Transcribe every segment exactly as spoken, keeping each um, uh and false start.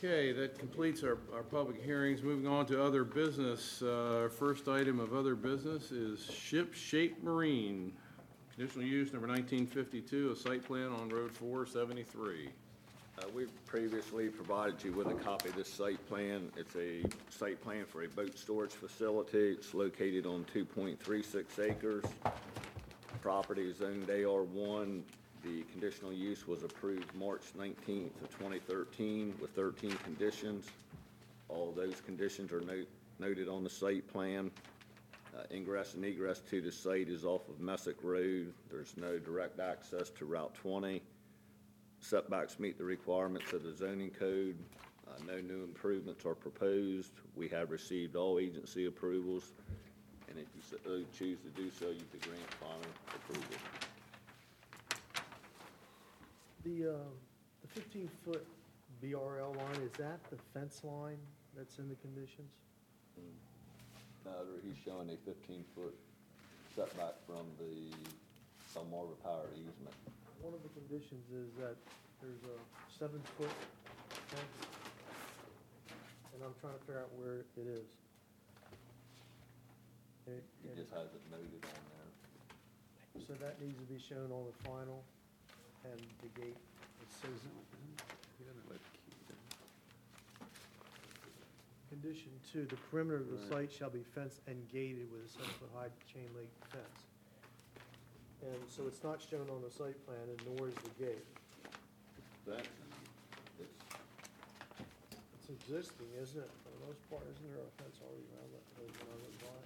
Okay, that completes our, our public hearings. Moving on to other business. Uh, Our first item of other business is Ship Shape Marine. Conditional use number nineteen fifty-two, a site plan on Road four seventy-three. Uh, We've previously provided you with a copy of this site plan. It's a site plan for a boat storage facility. It's located on two point three six acres. Property is zoned A R one. The conditional use was approved March nineteenth of twenty thirteen with thirteen conditions. All those conditions are note- noted on the site plan. Uh, Ingress and egress to the site is off of Messick Road. There's no direct access to Route twenty. Setbacks meet the requirements of the zoning code. Uh, No new improvements are proposed. We have received all agency approvals, and if you so choose to do so, you could grant final approval. The, uh, the fifteen-foot B R L line, is that the fence line that's in the conditions? No, he's showing a fifteen-foot setback from the Delmarva Power easement. One of the conditions is that there's a seven-foot fence, and I'm trying to figure out where it is. It- He and- just has it noted on there. So that needs to be shown on the final, and the gate, it says, condition two, the perimeter of the Right. site shall be fenced and gated with a seven-foot high chain link fence. And so it's not shown on the site plan, and nor is the gate. That, it's, It's existing, isn't it, for the most part, isn't there a fence already around that, when I went by?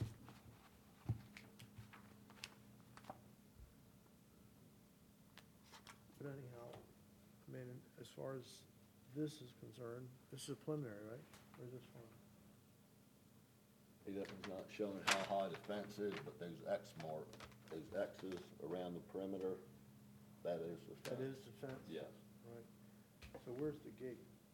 But anyhow, I mean, as far as this is concerned, this is a preliminary, right? Or is this one? he doesn't, not showing how high the fence is, but those X mark, those X's around the perimeter, that is the fence. That is the fence? Yes. Right. So where's the gate?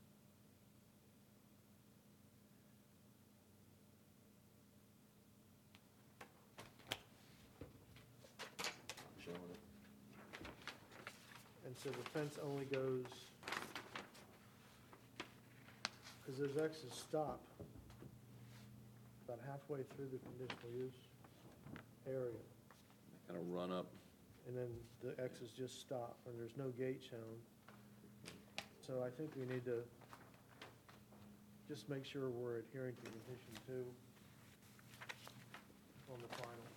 Showing it. And so the fence only goes, because those X's stop about halfway through the conditional use area. Kind of run up. And then the X's just stop, and there's no gate shown. So I think we need to just make sure we're adhering to condition two on the final.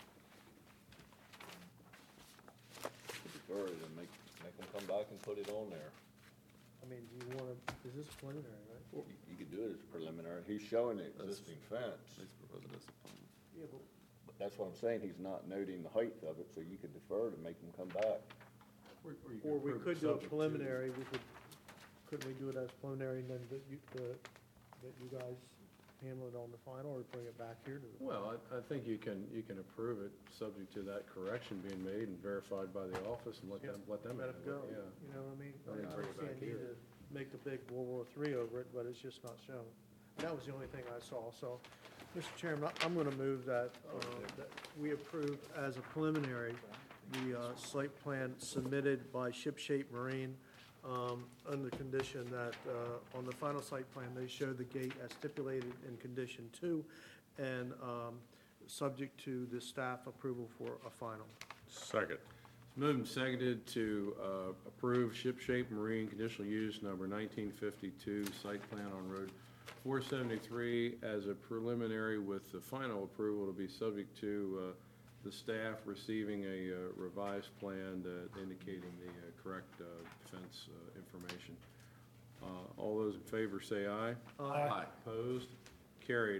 Defer it and make, make them come back and put it on there. I mean, do you want to, is this preliminary, right? You, you could do it as preliminary. He's showing the existing fence. He's proposing this upon. Yeah, but But that's what I'm saying. He's not noting the height of it, so you could defer to make them come back. Or we could do a preliminary, we could, couldn't we do it as preliminary, and then that you, the, that you guys handle it on the final, or bring it back here to the? Well, I, I think you can, you can approve it, subject to that correction being made and verified by the office, and let them, let them. Let it handle go, Yeah. you know what I mean? Let them I bring don't it see a back need here. to make the big World War Three over it, but it's just not shown. That was the only thing I saw, so, Mister Chairman, I- I'm gonna move that, uh, that we approve as a preliminary the, uh, site plan submitted by Ship Shape Marine, um, under the condition that, uh, on the final site plan, they show the gate as stipulated in condition two, and, um, subject to the staff approval for a final. Second. It's moved and seconded to uh, approve Ship Shape Marine conditional use number nineteen fifty-two, site plan on Road four seventy-three as a preliminary, with the final approval to be subject to uh, the staff receiving a uh, revised plan that indicating the uh, correct uh, fence uh, information. Uh, All those in favor say aye. Aye. Opposed? Carried.